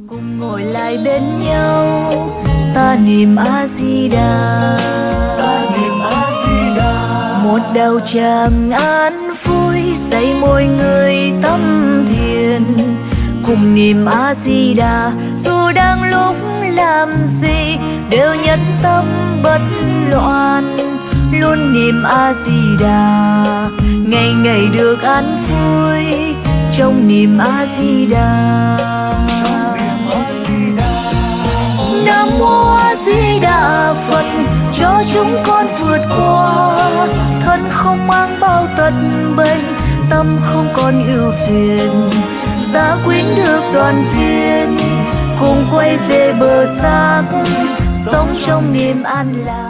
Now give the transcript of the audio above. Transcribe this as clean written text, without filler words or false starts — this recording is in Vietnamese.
cùng ngồi lại bên nhau, ta niệm A Di Đà, ta niệm A Di Đà. Một đạo tràng an vui dạy mọi người tâm thiền, cùng niệm A Di Đà. Dù đang lúc làm gì đều nhất tâm bất loạn, luôn niệm A Di Đà, ngày ngày được an vui trong niệm A Di Đà. Nam mô A Di Đà Phật, cho chúng con vượt qua, thân không mang bao tật bệnh, tâm không còn ưu phiền, gia quyến được đoàn viên, cùng quay về bờ xác, sống trong niềm an lạc.